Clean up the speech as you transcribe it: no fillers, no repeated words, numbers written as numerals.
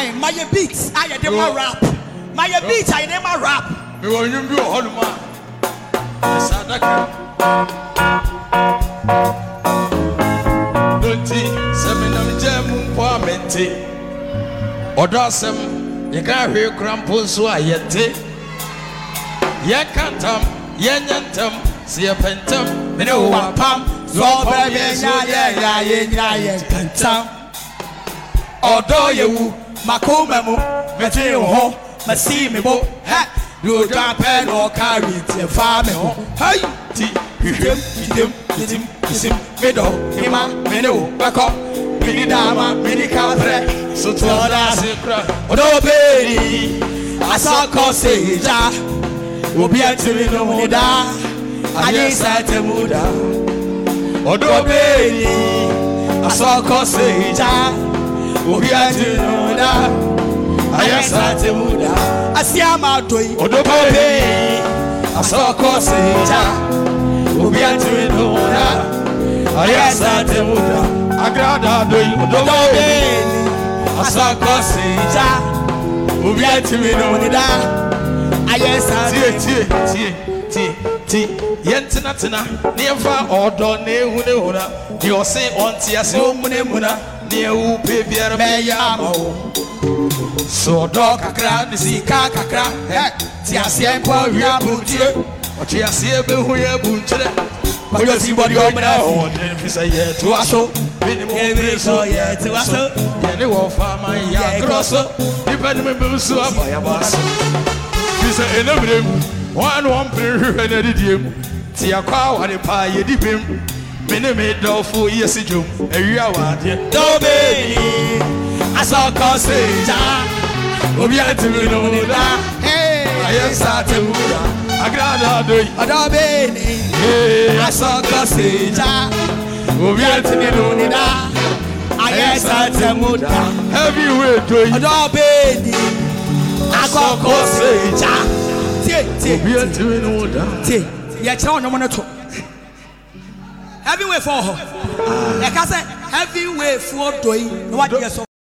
I my beats I dem rap. My beats I dem rap. Me want you do all ma. Sadaka. Donti seminam jam kwa mente. Odasem ye ka hwe krampo so ayete. Ye kantam ye nyantam se ye pentam me ne wo apam so baby so ye pentam. Odo yewu makoma mu meti ho masi me bo ha do dwa pen o carry te fa me ho hey ti hwem isim me do hima me no bako me dama me kapre so to da sekra odo beri asako seja obi atimi no mo da aye satemuda odo beri asako seja obi atimi no da aye satemuda asiama doi odo beri asako seja obi atimi no da aye satemuda agrada doi odo beri asako seja obi atimi no da aye satemuda Ti yentina ne fa odo ne huna di o se onti ase o muna ne u pe biara me ya mo so do kakra ne sika kakra ti ase empo wi abutie o ti ase be hu ya bunchire ko si body o mna o ne fi say ye to aso be so ye to aso ye ne wo fa man ya crosso di pa ne me so abaya baso fi say enabrem one prayer and edidiem ti akwa ware pa ye dibem me ne me dofo yesi jom ewia wade do be asako seja obi atimi no da aye satemuda agrada doi odo be asako seja obi atimi no da aye satemuda heavyweight doi odo be asako seja obi atimi no da tie ye kira onyo no to heavyweight for ho e ka say heavyweight for doi no what